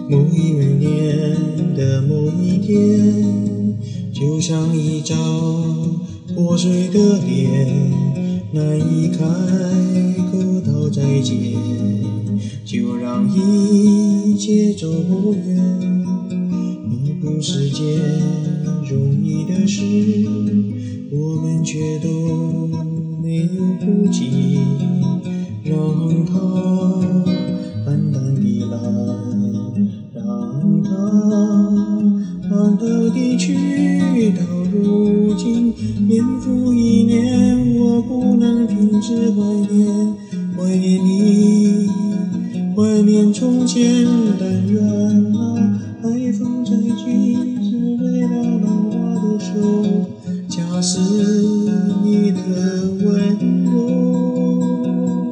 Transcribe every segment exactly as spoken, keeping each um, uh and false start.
某一年的某一天，就像一张破碎的脸，难以开口道再见，就让一切走远。而不是件容易的事，我们却都没有顾忌，让它淡淡地来，让它淡淡地去。到如今年复一年，我不能停止怀念，怀念你，怀念从前。但愿那爱放在句子，为了浪花的手，假使你的温柔。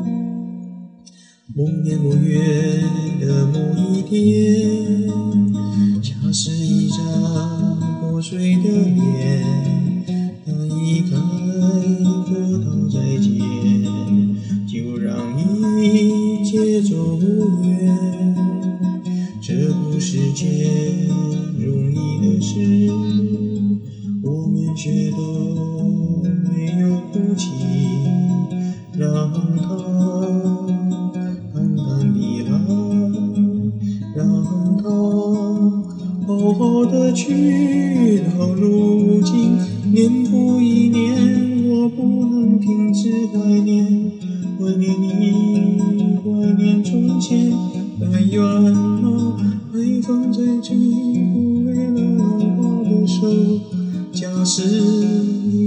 某年某月的某一天，像是一张破碎的脸，难以开口道再见，就让一切走远。这不是件容易的事，我们却都没有哭泣，让它淡淡地来，让它好好的去。到如今年复一年，我不能停止怀念，怀念你，怀念从前。但愿那爱放在这一步，为了浪花的手，假使